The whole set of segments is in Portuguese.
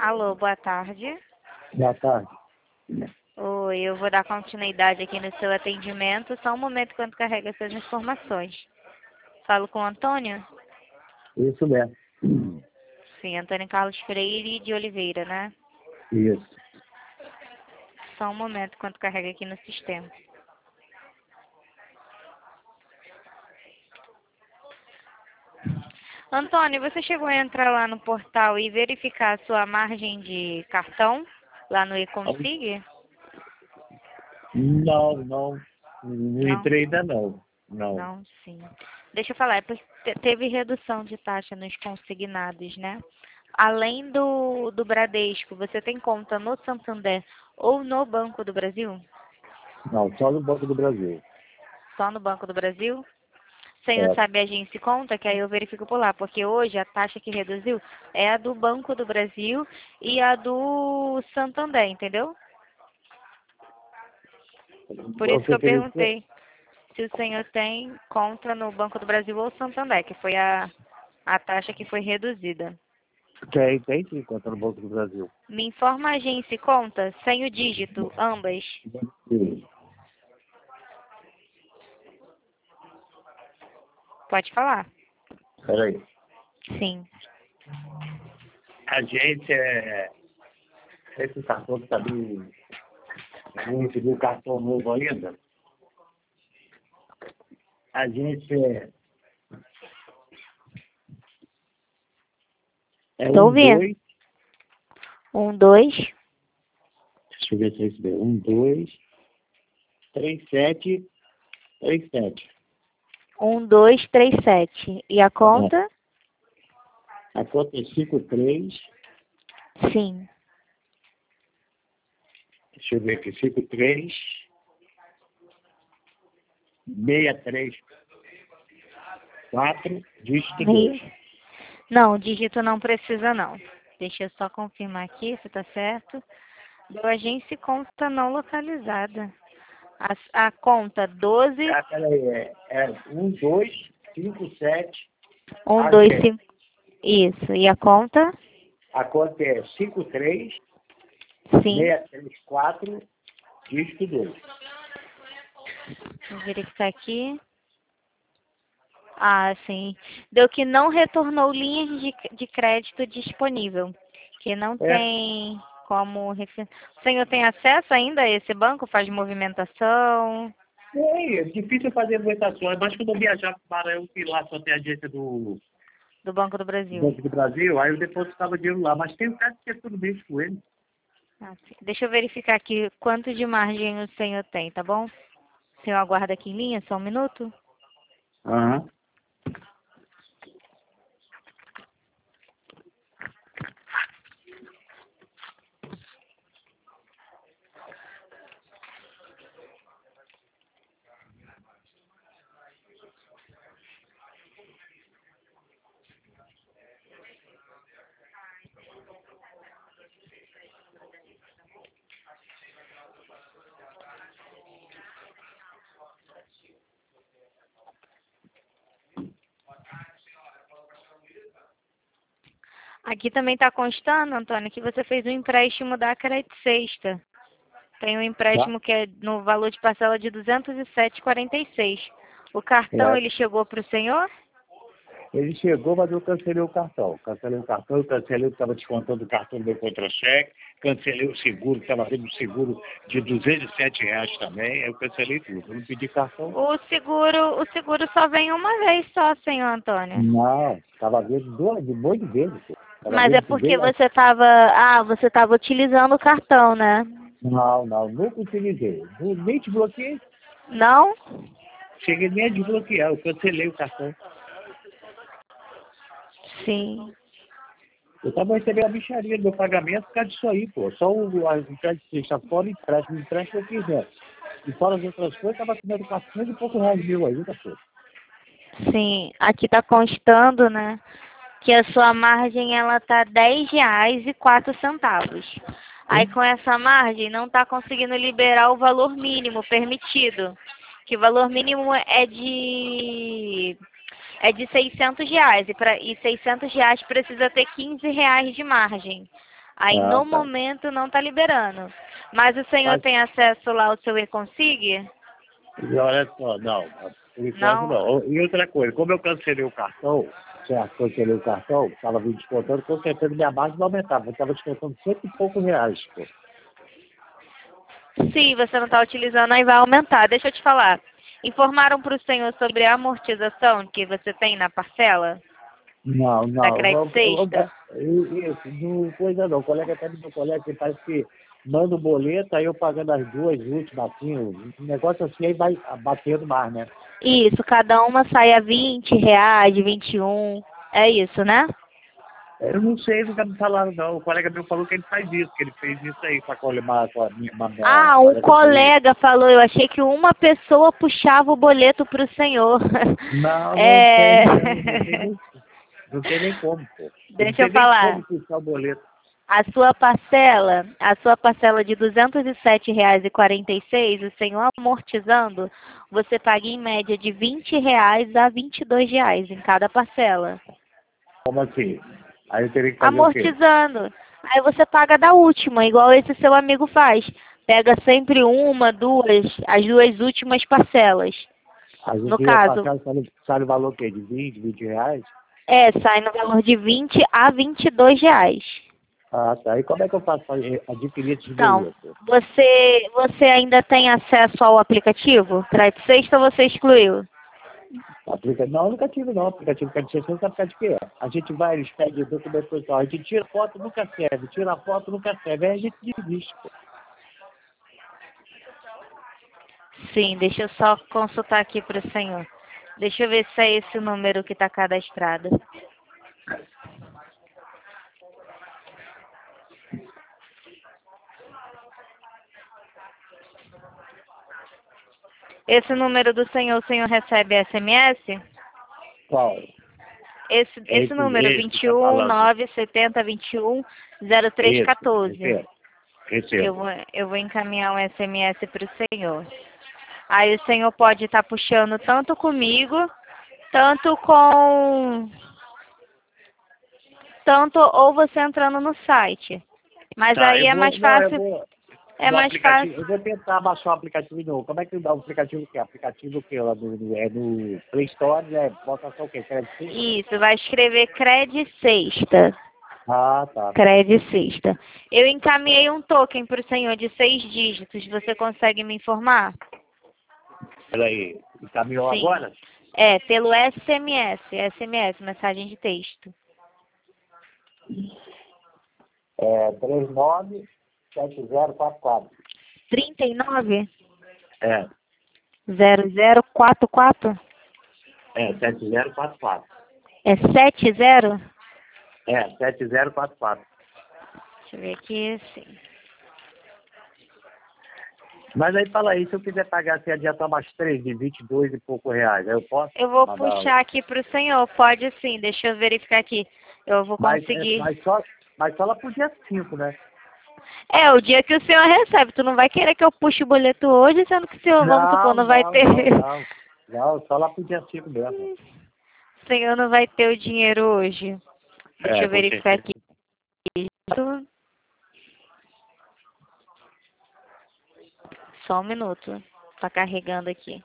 Alô, boa tarde. Boa tarde. Oi, eu vou dar continuidade aqui no seu atendimento. Só um momento enquanto carrega essas informações. Falo com o Antônio? Isso mesmo. Sim, Antônio Carlos Freire de Oliveira, né? Isso. Só um momento enquanto carrega aqui no sistema. Antônio, você chegou a entrar lá no portal e verificar a sua margem de cartão lá no eConsig? Não, não Não? entrei ainda não. Não. Não, sim. Deixa eu falar, é porque teve redução de taxa nos consignados, né? Além do Bradesco, você tem conta no Santander ou no Banco do Brasil? Não, só no Banco do Brasil. Só no Banco do Brasil? O senhor É. sabe a agência e conta, que aí eu verifico por lá, porque hoje a taxa que reduziu é a do Banco do Brasil e a do Santander, entendeu? Por isso que Você eu teria que... perguntei se o senhor tem conta no Banco do Brasil ou Santander, que foi a taxa que foi reduzida. Tem sim, conta no Banco do Brasil. Me informa a agência e conta, sem o dígito, ambas. Sim. Pode falar. Peraí. Sim. A gente é... Esse cartão que tá bem... Não recebi o cartão novo ainda. A gente é... É Tô 1, ouvindo. 2... 1, 2, Deixa eu ver se é isso mesmo. 1, 2, 3, 7, 3, 7. 1, 2, 3, 7. E a conta? A conta é 53... Sim. Deixa eu ver aqui, 53, 63, 4, dígito 2. Não, dígito não precisa não. Deixa eu só confirmar aqui se tá certo. Deu agência e conta não localizada. A conta 12, Ah, peraí, é 1, 2, 5, 7, 1, a 2, 7. 5. Isso. E a conta? A conta é 53, Sim. 63, 4, dígito 2. Vou verificar aqui. Ah, sim. Deu que não retornou linhas de crédito disponível. Que não É, tem como... O senhor tem acesso ainda a esse banco? Faz movimentação é difícil fazer votações, mas quando eu viajar para o Maranhão, eu fui lá, só tem a agência do do Banco do Brasil? Banco do Brasil, aí eu depositava dinheiro lá, mas tem um cara que é tudo bem com ele. Ah, sim. Deixa eu verificar aqui quanto de margem o senhor tem, tá bom? O senhor aguarda aqui em linha só um minuto? Aham. Aqui também está constando, Antônio, que você fez um empréstimo da Crédito Sexta. Tem um Tá? empréstimo que é no valor de parcela de 207,46. O cartão, É. ele chegou para o senhor? Ele chegou, mas eu cancelei o cartão. Cancelei o cartão, eu cancelei o que estava descontando o cartão do meu contra-cheque, cancelei o seguro, que estava tendo um seguro de R$ 207 também, eu cancelei tudo. Eu não pedi cartão. O seguro só vem uma vez só, senhor Antônio. Não, estava vendo de monte de vezes, pô. Estava Mas é vendo que porque veio lá. você estava utilizando o cartão, né? Não, nunca utilizei. Nem desbloqueei. Não? Cheguei nem a desbloquear, eu cancelei o cartão. Sim. Eu estava recebendo a bicharia do meu pagamento por causa disso aí, pô. Só o empréstimo que está fora, empréstimo eu quiser. E fora as outras coisas, estava comendo 400 e poucos reais mil ainda, pô. Sim, aqui está constando, né, que a sua margem ela tá R$ 10,04. Aí Sim? com essa margem não está conseguindo liberar o valor mínimo permitido, que o valor mínimo é de R$ 600 e R$ 600 precisa ter R$ 15 de margem. Aí, Ah, no tá. momento, não está liberando. Mas o senhor Mas, tem acesso lá ao seu e-consig? e olha só, não, por enquanto Não? não. E outra coisa, como eu cancelei o cartão, certo, cancelei o cartão, estava me descontando, com certeza minha margem não aumentava, eu estava descontando cento e poucos reais, pô. Se você não está utilizando, aí vai aumentar. Deixa eu te falar. Informaram para o senhor sobre a amortização que você tem na parcela Não, da não. crédito sexta? Isso, não coisa não. O colega até do meu colega que parece que manda o boleto, aí eu pagando as duas últimas, assim, um negócio assim, aí vai batendo mais, né? Isso, cada uma sai a R$ 20, 21. É isso, né? Eu não sei, nunca me falaram, não. O colega meu falou que ele faz isso, que ele fez isso aí com a minha Ah, um colega dele. colega falou, eu achei que uma pessoa puxava o boleto para o senhor. Não, não tem, É... não tem nem como, pô. Eu não Deixa eu sei nem falar. como puxar o boleto. A sua parcela de R$ 207,46, o senhor amortizando, você paga em média de R$ 20 a R$ 22 em cada parcela. Como assim? Aí eu teria que fazer o quê? Amortizando. Aí você paga da última, igual esse seu amigo faz. Pega sempre uma, duas, as duas últimas parcelas. A No gente ia caso, passar, sabe o valor que é de 20 reais? sai no valor de R$ 20 a R$ 22. Ah, tá. E como é que eu faço para adquirir esse Então, boleto? você ainda tem acesso ao aplicativo? Crédito Sexta ou você excluiu? Não, nunca tive não. Aplicativo que a gente não sabe de que é. A gente vai, eles pedem documento pessoal. A gente tira foto, nunca serve. Tira foto, nunca serve. Aí a gente desiste, pô. Sim, deixa eu só consultar aqui para o senhor. Deixa eu ver se é esse o número que está cadastrado. Esse número do senhor, o senhor recebe SMS? Qual? Esse número, Esse que tá 21 falando. 970 21 03 14. Recebo. Eu Recebo. vou, eu vou encaminhar um SMS para o senhor. Aí o senhor pode estar puxando tanto comigo, tanto com... Tanto ou você entrando no site. Mas Tá, aí eu é vou. mais Não, eu fácil. vou. É No mais aplicativo, fácil. eu vou tentar baixar o aplicativo de novo. Como é que dá o aplicativo que é? Aplicativo que lá é no Play Store, né? Bota só o quê? Crédito Sexta? Isso, vai escrever Cred Sexta. Ah, tá. Cred Sexta. Eu encaminhei um token para o senhor de 6 dígitos. Você consegue me informar? Peraí, encaminhou Sim. agora? É, pelo SMS, mensagem de texto. É 397044. 39 É, 0044. 7044. É 70? É, 7044. Deixa eu ver aqui, sim. Mas aí fala aí, se eu quiser pagar, se adiantar mais 3 de 22 e poucos reais, aí eu posso Eu vou mandar. puxar aqui para o senhor. Pode sim, deixa eu verificar aqui. Eu vou Mas, conseguir. mas só lá pro dia 5, né? É, o dia que o senhor recebe. Tu não vai querer que eu puxe o boleto hoje, sendo que o senhor, vamos supor, Não, não vai não, ter. não, não. Não, só lá pro dia 5 mesmo. O senhor não vai ter o dinheiro hoje. Deixa É, eu com verificar certeza. aqui. Só um minuto. Tá carregando aqui.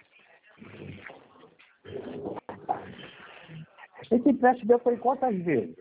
Esse empréstimo meu foi quantas vezes?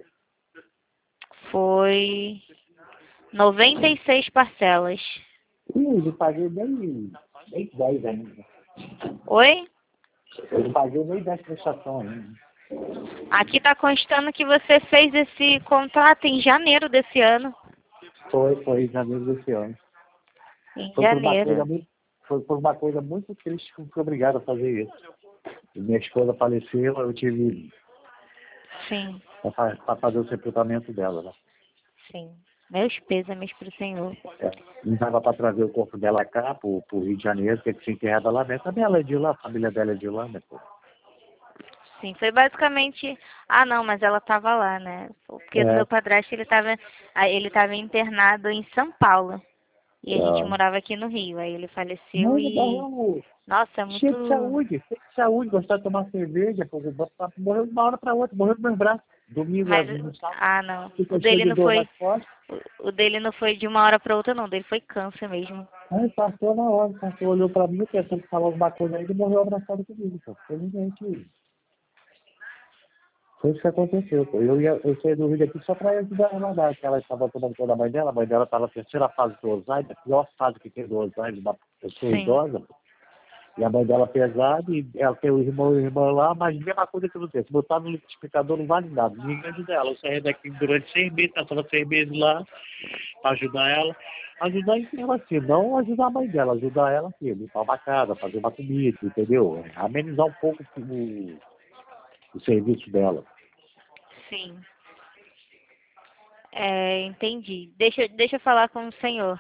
Foi 96 parcelas. Ih, não paguei nem 10 ainda. Oi? Eu não paguei nem 10 prestações ainda. Aqui tá constando que você fez esse contrato em janeiro desse ano. Foi em janeiro desse ano. Em Foi por uma janeiro. coisa muito, foi por uma coisa muito triste que eu fui obrigado a fazer isso. Minha esposa faleceu, eu tive Sim, para fazer o sepultamento dela, né? sim. Meus pêsames pro senhor. É. Não dava para trazer o corpo dela cá, pro Rio de Janeiro, que se enterrada lá mesmo. Também ela é de lá, a família dela é de lá, né, pô? Sim, foi basicamente... Ah, não, mas ela tava lá, né? Porque o É, meu padrasto, ele tava internado em São Paulo. E a gente é. morava aqui no Rio. Aí ele faleceu Não, não e... morreu. Nossa, é Cheio de saúde, gostar de tomar cerveja, pô, morreu de uma hora para outra, morreu dos meus braços. Domingo, Mas, no sábado, não. O fica cheio dele de não dor nas foi, costas. o dele não foi de uma hora para outra, não. O dele foi câncer mesmo. Aí passou na hora, olhou pra mim, pensando que falou alguma coisa aí, e morreu abraçado comigo, pô. Felizmente, foi isso que aconteceu, pô. Eu saí do Rio daqui só pra ajudar ela a nadar, que ela estava tomando conta da mãe dela, a mãe dela estava na terceira fase do Alzheimer, a pior fase que tem do Alzheimer, uma pessoa Sim. idosa, pô. E a mãe dela pesada, e ela tem o irmão e a irmã lá, mas a mesma coisa que não tem. Se botar no liquidificador não vale nada, ninguém ajuda ela. Eu saí daqui durante 6 meses, passava 6 meses lá, para ajudar ela. Ajudar em termos assim, não ajudar a mãe dela, ajudar ela assim, limpar uma casa, fazer uma comida, entendeu? Amenizar um pouco o serviço dela. Sim. Entendi. Deixa eu falar com o senhor.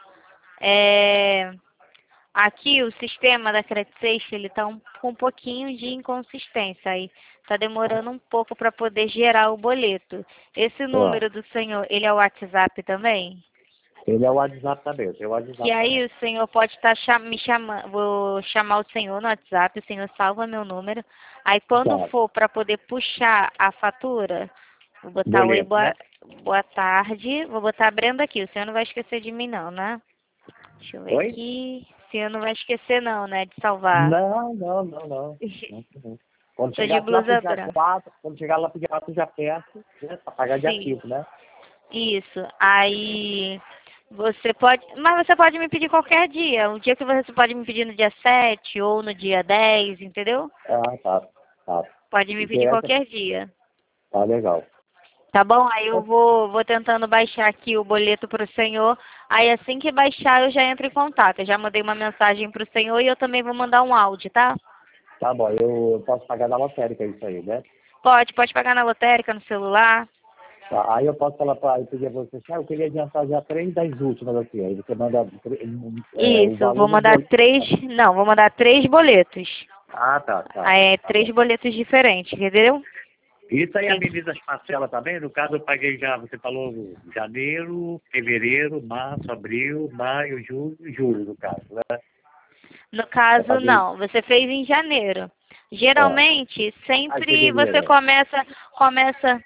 Aqui o sistema da Credsafe, ele está com um pouquinho de inconsistência aí. Está demorando um pouco para poder gerar o boleto. Esse Ó, número do senhor, ele é o WhatsApp também? ele é o WhatsApp também, tem o WhatsApp Que aí também. o senhor pode estar me chamando, vou chamar o senhor no WhatsApp, o senhor salva meu número. Aí quando Tá, for para poder puxar a fatura, vou botar oi, boleto, né? boa tarde, vou botar a Brenda aqui. O senhor não vai esquecer de mim não, né? Deixa eu ver Oi? aqui. O senhor não vai esquecer não, né, de salvar. Não, não, não, não. Não. Quando Tô de chegar lá pro blusa dia branca. 4, quando chegar lá pro dia 4 já peço, né? Pra pagar dia Sim, 5, né? isso. Aí você pode. Mas você pode me pedir qualquer dia. Um dia que você pode me pedir no dia 7 ou no dia 10, entendeu? Ah, tá. Tá. Pode me pedir Interessa? qualquer dia. Tá legal. Tá bom? Aí eu vou tentando baixar aqui o boleto para o senhor. Aí assim que baixar eu já entro em contato. Eu já mandei uma mensagem para o senhor e eu também vou mandar um áudio, tá? Tá bom, eu posso pagar na lotérica isso aí, né? Pode pagar na lotérica, no celular. Tá, aí eu posso falar para eu pedir a você assim, eu queria adiantar já 3 das últimas aqui. Aí você manda o Isso, valor vou no mandar boleto. 3. Não, vou mandar 3 boletos. Ah, tá, tá. É, Tá 3 bom. boletos diferentes, entendeu? Isso aí Tem- ameniza as parcelas também? No caso eu paguei já, você falou janeiro, fevereiro, março, abril, maio, junho, julho, no caso, né? No Eu caso, paguei, não. Você fez em janeiro. é, Geralmente, ah, em sempre você fevereiro, começa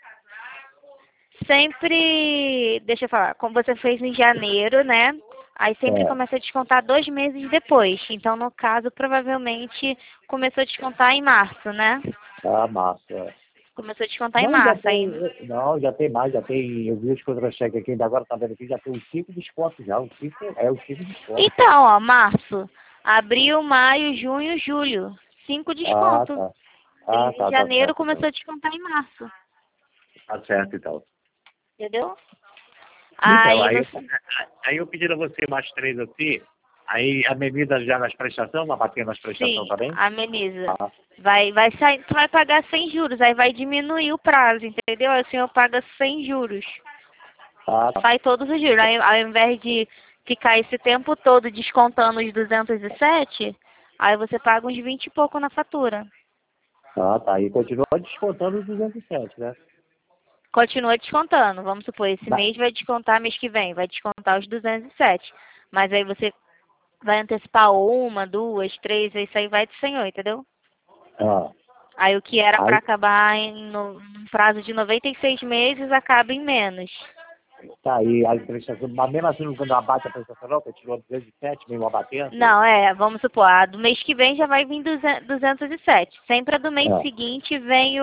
sempre, deixa eu falar, como você fez em janeiro, né? Aí sempre é. começa a descontar 2 meses depois. Então, no caso, provavelmente começou a descontar em março, né? Ah, massa. É. Começou a descontar em Não, já março. tem, Aí, não, já tem mais, já tem, eu vi os contra-cheques aqui, ainda agora tá vendo aqui, já tem uns 5 descontos já, os 5 descontos. então, ó, março, abril, maio, junho, julho. 5 Ah, descontos. tá. Ah, Fez em tá janeiro, certo, então. começou a descontar em março. Tá certo, então. Entendeu? Então, Aí você. aí eu pedi a você mais 3 assim, aí ameniza já nas prestações, vai bater nas prestações Sim, também? ameniza. Ah, Vai sair, tu vai pagar sem juros, aí vai diminuir o prazo, entendeu? Aí o senhor paga sem juros. tá. Sai todos os juros. Aí, ao invés de ficar esse tempo todo descontando os 207, aí você paga uns 20 e pouco na fatura. Ah, tá. E continua descontando os 207, né? Continua descontando. Vamos supor, esse Mas, mês vai descontar mês que vem, vai descontar os 207. Mas aí você vai antecipar uma, duas, três, isso aí vai do senhor, entendeu? ah, Aí o que era para aí, acabar num prazo de 96 meses acaba em menos. tá aí, as prestações, mas mesmo assim não abate a prestação não, continua 207, mesmo abatendo? Não, vamos supor, a do mês que vem já vai vir 207. Sempre a do mês Ah, seguinte vem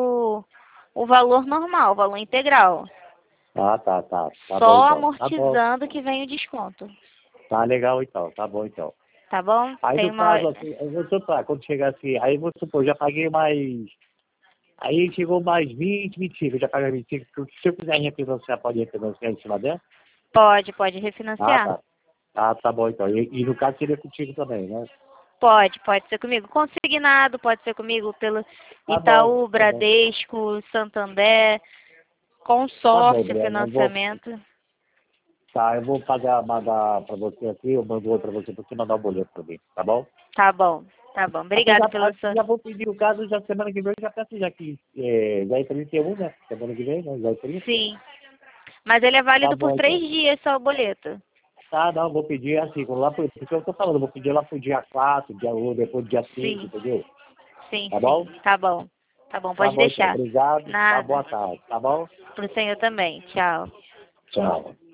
o valor normal, o valor integral. tá, tá bom Só então. Tá bom. amortizando que vem o desconto. Tá legal então, tá bom então. Tá bom? Aí Tem no uma. caso assim, eu vou supor, quando chegar assim, aí vou supor, já paguei mais. Aí chegou mais 20, 25, eu já paguei 25. Se eu quiser refinanciar, pode refinanciar em cima dela? Pode Ah, refinanciar? tá. Ah, tá bom então. E no caso seria contigo também, né? Pode ser comigo. Consignado, pode ser comigo pelo Tá bom, Itaú, tá bom. Bradesco, Santander, Tá bom, consórcio, Breno. financiamento. Eu vou mandar pra você aqui, eu mando outro pra você mandar o boleto pra mim, tá bom? Tá bom, tá bom. Até Obrigada pela sua. já vou pedir o caso, já semana que vem, eu já peço já que já é 31, né? Semana que vem, né? Já é 30. Sim. Mas ele é Tá válido por bom, três então. dias só o boleto. Tá, não, vou pedir assim, lá pro, porque eu tô falando, vou pedir lá pro dia 4, ou depois do dia 5, Sim. entendeu? Sim, Tá bom? tá bom. Tá bom, Tá pode bom, então. deixar. Obrigado. Tá, Nada. boa tarde. Tá bom? Pro senhor também. Tchau. Tchau.